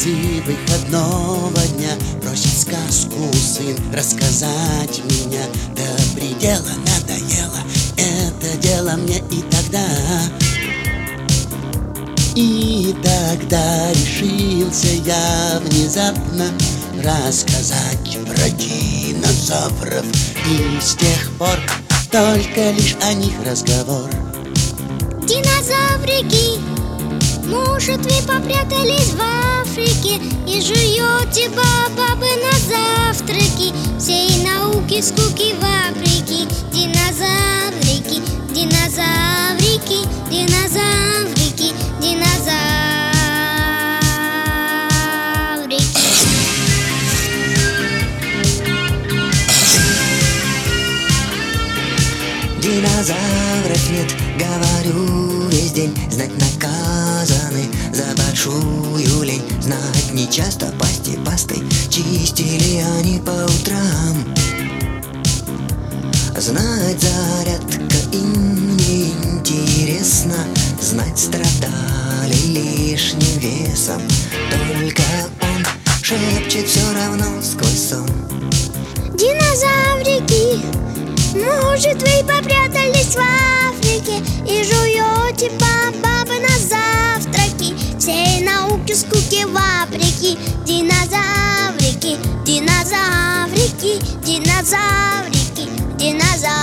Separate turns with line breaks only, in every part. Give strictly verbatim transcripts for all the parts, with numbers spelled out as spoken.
часы выходного дня просит сказку сын рассказать меня. До предела надоело это дело мне и тогда. И тогда решился я внезапно рассказать про динозавров. И с тех пор только лишь о них разговор.
Динозаврики, может, вы попрятались в Африке и жуете бабы на завтраки? Всей науки скуки вопреки. Динозаврики, динозаврики, динозаврики, динозаврики.
Динозавров нет, говорю весь день. Знать наказаны за большую лень. Знать нечасто пасти пастой чистили они по утрам. Знать зарядка им не интересно. Знать страдали лишним весом. Только он шепчет все равно сквозь сон.
Динозаврики, может, вы попрятались в Африке и жуете бабы на завтраки? Всей науки скуки вопреки. Динозаврики, динозаврики, динозаврики, динозаврики.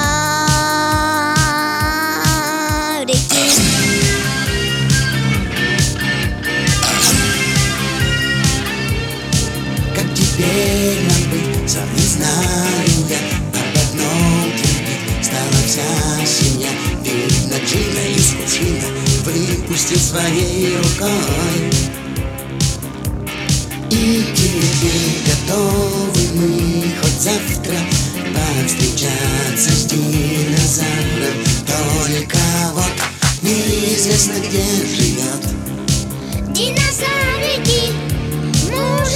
Как теперь нам быть, сам не знаю я. Об одном трепет стала вся семья. Видно, Джина из кувшина выпустил своей рукой. И теперь готовы мы хоть завтра повстречаться с динозавром. Только вот неизвестно, где живет
Динозаврики, может,